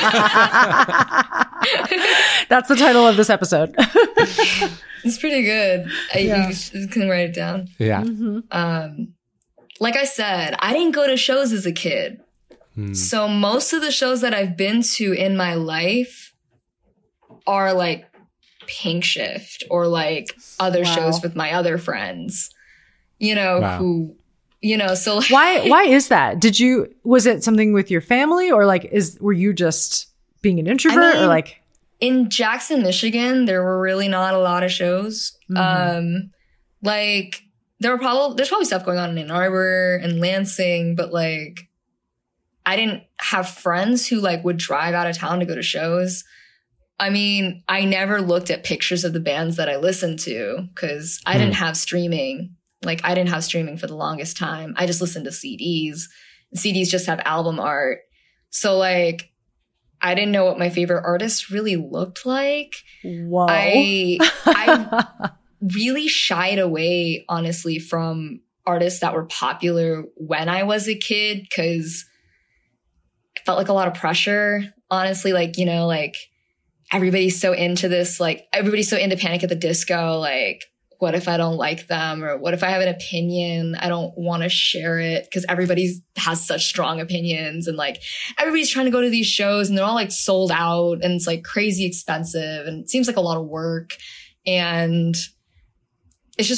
That's the title of this episode. It's pretty good. Yeah. You can write it down. yeah, Like I said, I didn't go to shows as a kid. So most of the shows that I've been to in my life are like Pink Shift or like other shows with my other friends, you know, who, you know, so like, Why is that? Was it something with your family or like, were you just being an introvert or like? In Jackson, Michigan, there were really not a lot of shows. Like there's probably stuff going on in Ann Arbor and Lansing, but like I didn't have friends who like would drive out of town to go to shows. I mean, I never looked at pictures of the bands that I listened to because I didn't have streaming. Like I didn't have streaming for the longest time. I just listened to CDs. And CDs just have album art. So like I didn't know what my favorite artists really looked like. Whoa. I really shied away, honestly, from artists that were popular when I was a kid because it felt like a lot of pressure. Honestly, like, you know, like everybody's so into this, like everybody's so into Panic at the Disco. Like, what if I don't like them? Or what if I have an opinion? I don't want to share it because everybody has such strong opinions and like everybody's trying to go to these shows and they're all like sold out and it's like crazy expensive and it seems like a lot of work. And it just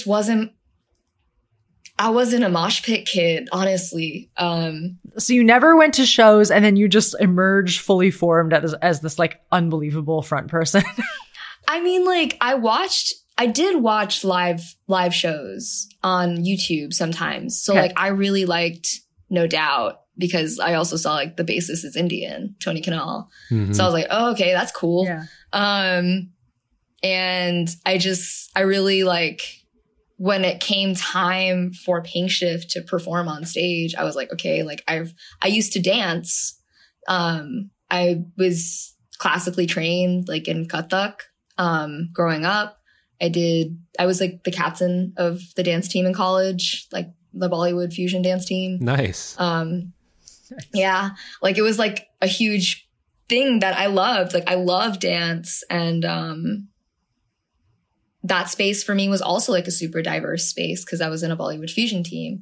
I wasn't a mosh pit kid, honestly. So you never went to shows and then you just emerged fully formed as this like unbelievable front person. I mean, like I did watch live shows on YouTube sometimes. So like I really liked No Doubt because I also saw like the bassist is Indian, Tony Kanal. So I was like, oh, okay, that's cool. Yeah. And I really like when it came time for Pink Shift to perform on stage, I was like, okay, like I used to dance. I was classically trained like in Kathak, growing up. I was like the captain of the dance team in college, like the Bollywood fusion dance team. nice. Yeah, like it was like a huge thing that I loved. Like I love dance and, that space for me was also like a super diverse space because I was in a Bollywood fusion team.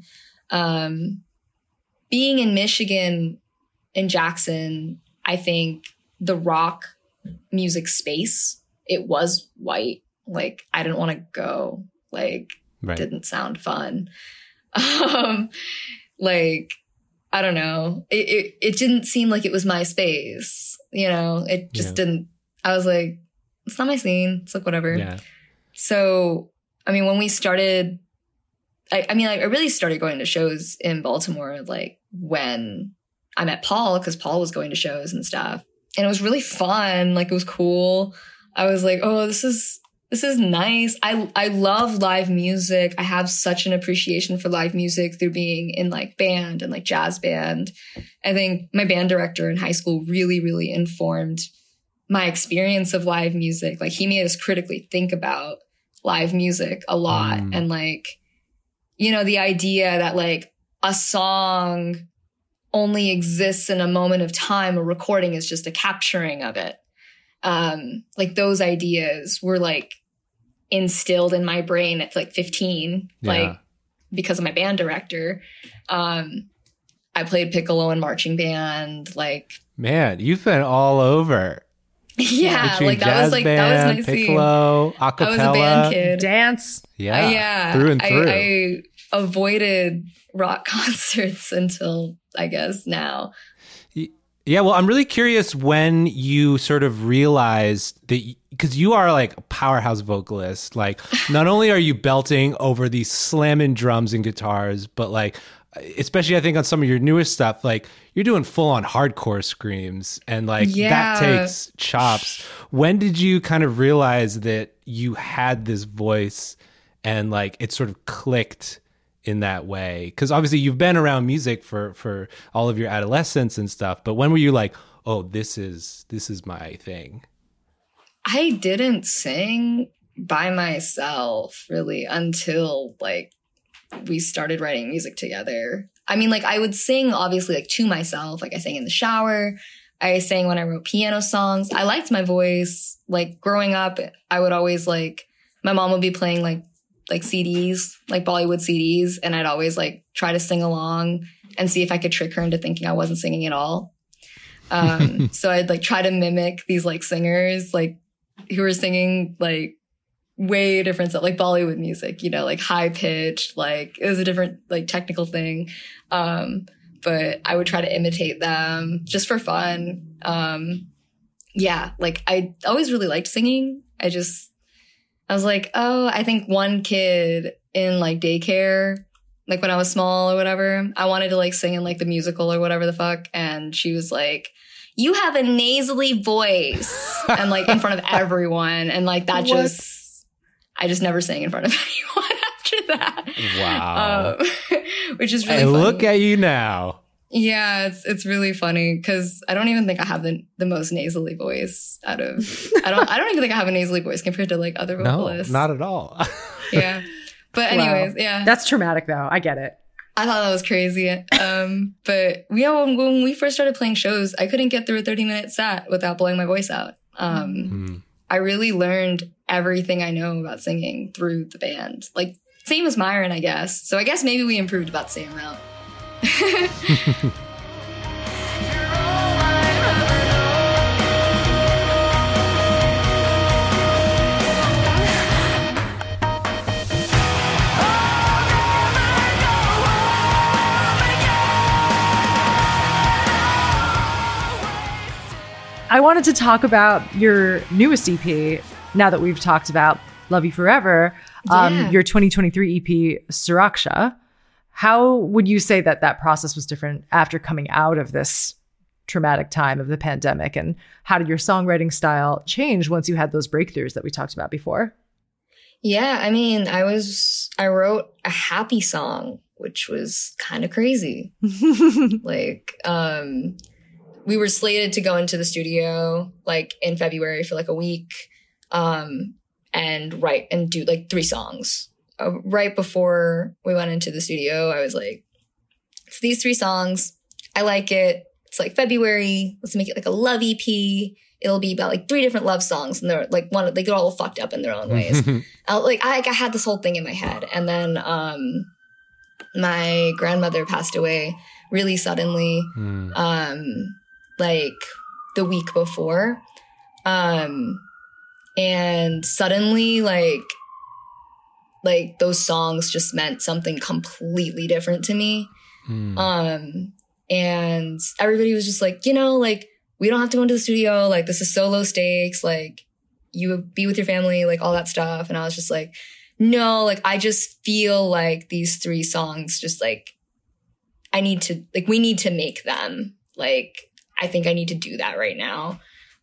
Being in Michigan, in Jackson, I think the rock music space, it was white. Like I didn't want to go, like didn't sound fun. Like, I don't know. It didn't seem like it was my space, you know, it just didn't. I was like, it's not my scene. It's like, whatever. Yeah. So, I mean, when we started, I really started going to shows in Baltimore, like when I met Paul, because Paul was going to shows and stuff. And it was really fun. Like, it was cool. I was like, oh, this is nice. I love live music. I have such an appreciation for live music through being in like band and like jazz band. I think my band director in high school really, really informed my experience of live music. Like he made us critically think about live music a lot. And like, you know, the idea that like a song only exists in a moment of time, a recording is just a capturing of it. Like those ideas were like instilled in my brain at like 15, Yeah. like because of my band director. I played piccolo in marching band, like Man, you've been all over. yeah, Between like that jazz was like band, that was my scene. piccolo, acapella. I was a band kid. Dance. Yeah, Yeah, through and through. I avoided rock concerts until I guess now. Yeah, well, I'm really curious when you sort of realized that, because you are like a powerhouse vocalist. Like, not only are you belting over these slamming drums and guitars, but like, especially I think on some of your newest stuff, like you're doing full on hardcore screams, and like that takes chops. When did you kind of realize that you had this voice and like it sort of clicked in that way? Because obviously you've been around music for all of your adolescence and stuff, but when were you like, oh, this is my thing? I didn't sing by myself really until like we started writing music together. I mean, like I would sing obviously like to myself, like I sang in the shower, I sang when I wrote piano songs. I liked my voice. Like growing up, I would always like, my mom would be playing like CDs, like Bollywood CDs. And I'd always like try to sing along and see if I could trick her into thinking I wasn't singing at all. So I'd like try to mimic these like singers, like who were singing like way different stuff, like Bollywood music, you know, like high pitched, like it was a different like technical thing. But I would try to imitate them just for fun. Yeah, like I always really liked singing. I was like, oh, I think one kid in like daycare, like when I was small or whatever, I wanted to like sing in like the musical or whatever the fuck. And she was like, you have a nasally voice. And like in front of everyone. And like that I just never sang in front of anyone after that. Wow. Which is really and funny. look at you now. Yeah, it's really funny because I don't even think I have the most nasally voice out of I don't even think I have a nasally voice compared to like other vocalists. No, not at all. Yeah. But anyways, yeah. That's traumatic though. I get it. I thought that was crazy. But yeah, when we first started playing shows, I couldn't get through a 30-minute set without blowing my voice out. I really learned everything I know about singing through the band. Like same as Myron, I guess. So I guess maybe we improved about the same amount. I wanted to talk about your newest EP now that we've talked about Love You Forever. Yeah. Your 2023 EP, Suraksha. How would you say that process was different after coming out of this traumatic time of the pandemic? And how did your songwriting style change once you had those breakthroughs that we talked about before? Yeah, I mean, I wrote a happy song, which was kind of crazy. Like, we were slated to go into the studio like in February for like a week, and write and do like 3 songs. Right before we went into the studio, I was like, it's these 3 songs. I like it. It's like February. Let's make it like a love EP. It'll be about like 3 different love songs. And they're like they're all fucked up in their own ways. I had this whole thing in my head. And then, my grandmother passed away really suddenly, like the week before. And suddenly like those songs just meant something completely different to me. And everybody was just like, you know, like, we don't have to go into the studio. Like, this is so low stakes. Like, you be with your family, like all that stuff. And I was just like, no, like, I just feel like these 3 songs just like, we need to make them. Like, I think I need to do that right now.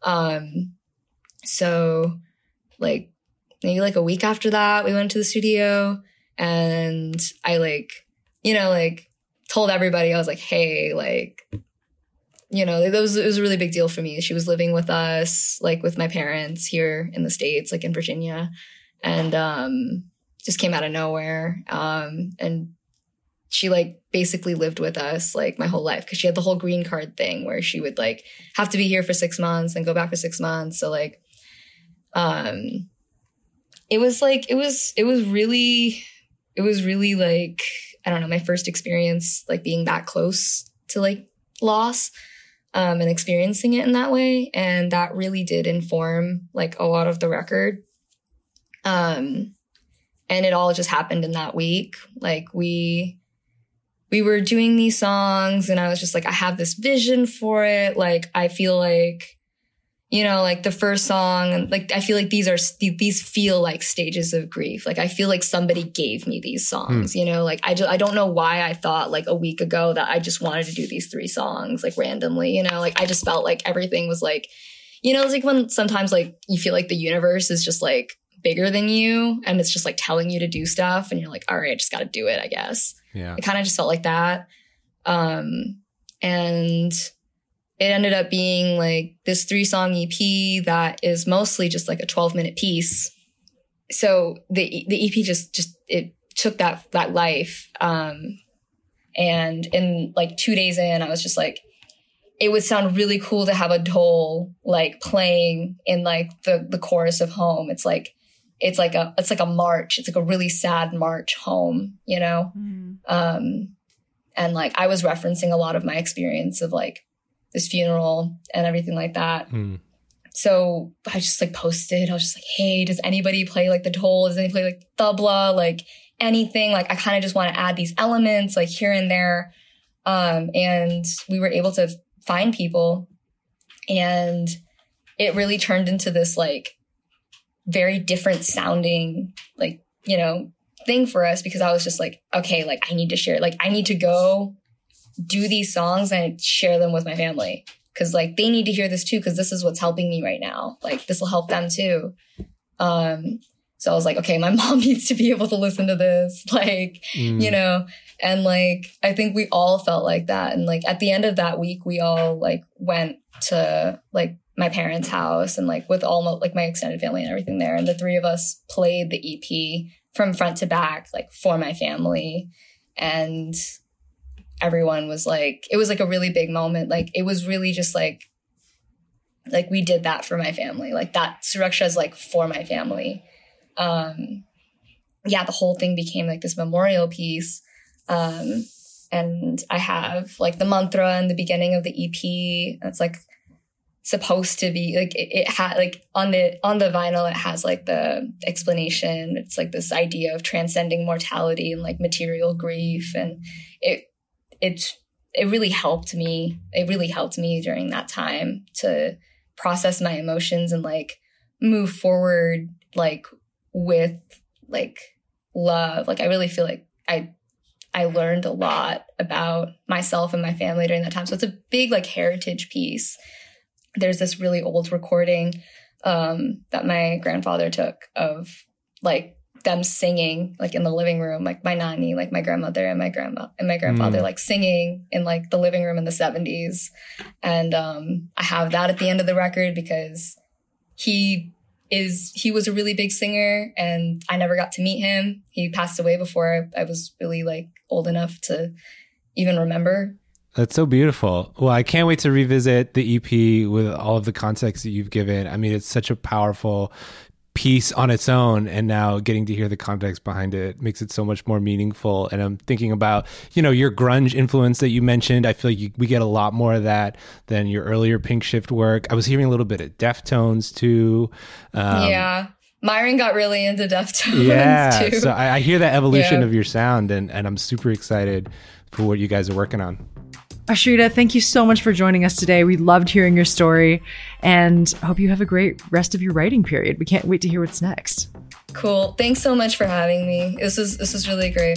So like maybe like a week after that, we went to the studio and I like, you know, like told everybody, I was like, hey, like, you know, it was a really big deal for me. She was living with us, like with my parents here in the States, like in Virginia, and just came out of nowhere. And she like basically lived with us like my whole life because she had the whole green card thing where she would like have to be here for 6 months and go back for 6 months. So like, it was really like, I don't know, my first experience like being that close to like loss and experiencing it in that way. And that really did inform like a lot of the record. And it all just happened in that week. Like we were doing these songs and I was just like, I have this vision for it. Like, I feel like, you know, like the first song, like, I feel like these feel like stages of grief. Like, I feel like somebody gave me these songs, you know, like, I don't know why I thought like a week ago that I just wanted to do these 3 songs, like randomly, you know, like, I just felt like everything was like, you know, it's like when sometimes like you feel like the universe is just like bigger than you and it's just like telling you to do stuff and you're like, all right, I just got to do it, I guess. Yeah. It kind of just felt like that. And it ended up being like this 3-song EP that is mostly just like a 12-minute piece. So the EP just it took that life. And in like 2 days in, I was just like, it would sound really cool to have a dhol like playing in like the chorus of Home. It's like a march. It's like a really sad march home, you know? And like I was referencing a lot of my experience of like this funeral and everything like that. So I just like posted, I was just like, hey, does anybody play like the dhol? Does anybody play like tabla? Like anything? Like I kind of just want to add these elements like here and there. And we were able to find people and it really turned into this like very different sounding, like, you know, thing for us because I was just like, okay, like I need to share, like I need to go do these songs and share them with my family because like they need to hear this too because this is what's helping me right now. Like this will help them too. So I was like, okay, my mom needs to be able to listen to this, like, you know, and like I think we all felt like that. And like at the end of that week, we all like went to like my parents' house and like with all like my extended family and everything there. And the 3 of us played the EP from front to back, like for my family. And everyone was like, it was like a really big moment. Like it was really just like we did that for my family. Like that Suraksha is like for my family. Yeah, the whole thing became like this memorial piece. And I have like the mantra in the beginning of the EP. It's like supposed to be like it had like on the vinyl it has like the explanation. It's like this idea of transcending mortality and like material grief, and it really helped me. It really helped me during that time to process my emotions and like move forward like with like love. Like I really feel like I learned a lot about myself and my family during that time. So it's a big like heritage piece. There's this really old recording that my grandfather took of like them singing like in the living room, like my nanny, like my grandmother and my grandfather like singing in like the living room in the 70s. And I have that at the end of the record because he was a really big singer and I never got to meet him. He passed away before I was really like old enough to even remember. That's so beautiful. Well, I can't wait to revisit the EP with all of the context that you've given. I mean, it's such a powerful piece on its own, and now getting to hear the context behind it makes it so much more meaningful. And I'm thinking about, you know, your grunge influence that you mentioned. I feel like we get a lot more of that than your earlier Pink Shift work. I was hearing a little bit of Deftones too. Yeah. Myron got really into Deftones too. So I hear that evolution of your sound, and I'm super excited for what you guys are working on. Ashrita, thank you so much for joining us today. We loved hearing your story and hope you have a great rest of your writing period. We can't wait to hear what's next. Cool. Thanks so much for having me. This was really great.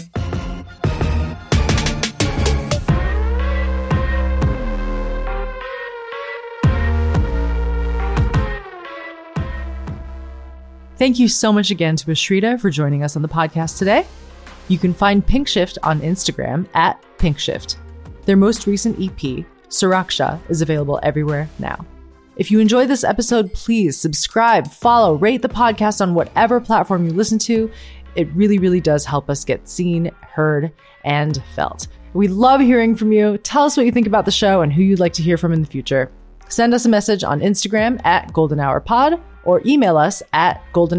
Thank you so much again to Ashrita for joining us on the podcast today. You can find Pink Shift on Instagram at Pink Shift. Their most recent EP, Suraksha, is available everywhere now. If you enjoyed this episode, please subscribe, follow, rate the podcast on whatever platform you listen to. It really, really does help us get seen, heard, and felt. We love hearing from you. Tell us what you think about the show and who you'd like to hear from in the future. Send us a message on Instagram at Golden Hour Pod or email us at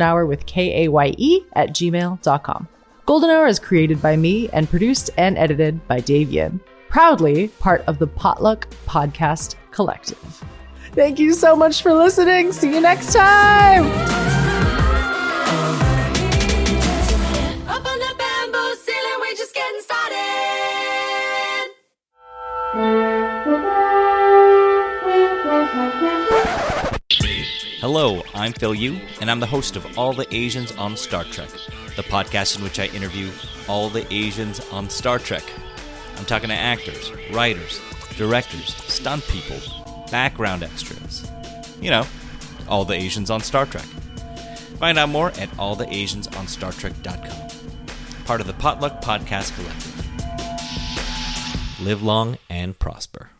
goldenhourwithkaye@gmail.com. Golden Hour is created by me and produced and edited by Dave Yin. Proudly part of the Potluck Podcast Collective. Thank you so much for listening. See you next time. Up on the bamboo ceiling, we're just getting started. Hello, I'm Phil Yu, and I'm the host of All the Asians on Star Trek, the podcast in which I interview all the Asians on Star Trek. I'm talking to actors, writers, directors, stunt people, background extras. You know, all the Asians on Star Trek. Find out more at alltheasiansonstartrek.com. Part of the Potluck Podcast Collective. Live long and prosper.